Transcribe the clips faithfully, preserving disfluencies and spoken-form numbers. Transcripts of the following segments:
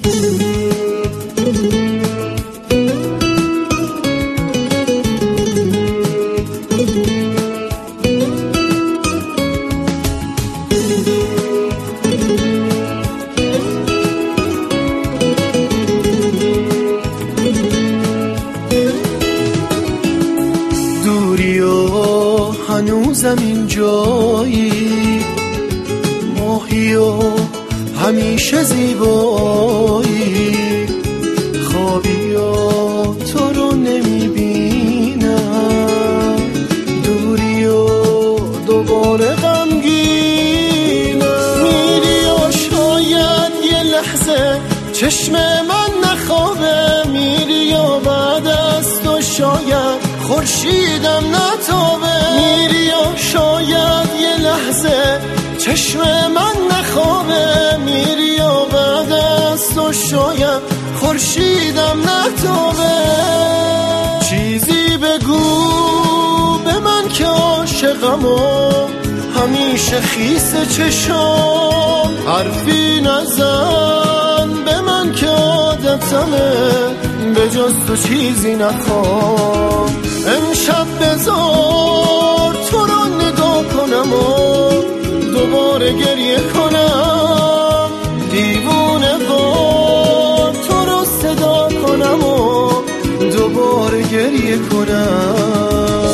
دوری و هنوزم اینجایی، ماهی و همیشه زیبایی، خوابی و تو رو نمیبینم، دوری و دوباره غمگینم، میری و شاید یه لحظه چشم من نخوابه، میری و بعد از تو شاید خورشیدم نتابه، میری و شاید یه لحظه چشم من نخوابه، میری و بعد از تو شاید خورشیدم نتابه. چیزی بگو به من که عاشقم و همیشه خیس چشم، حرفی نزن به من که عادتمه به جز تو چیزی نخوام. امشب بذار تو رو نگاه کنم و دوباره گریه کنم، دیوونه وار تو رو صدا کنم و دوباره گریه کنم.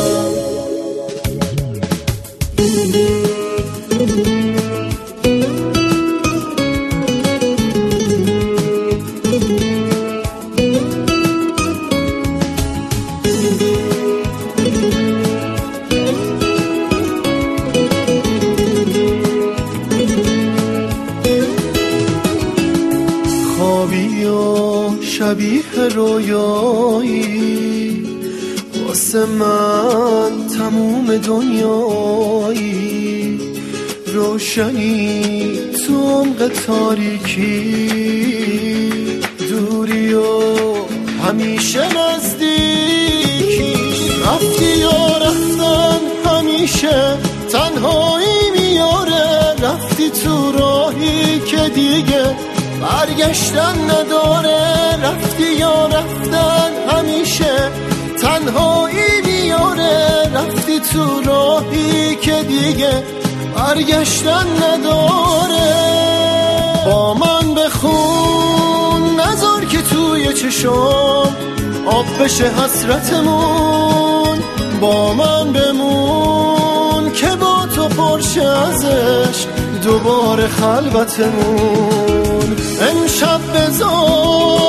خوابی و شبیه رویایی، واسه من تموم دنیایی، روشنی تو عمق تاریکی، دوری و همیشه نزدیکی، رفتی یا رفتن همیشه تنهایی میاره، رفتی تو راهی که دیگه برگشتن نداره، رفتی یا رفتن همیشه تنهایی میاره، رفتی تو راهی که دیگه برگشتن نداره. با من بخون نذار که توی چشم آب بشه حسرتمون، با من بمون که با تو پرشه ازش دوباره خلوتمون. امشب بذار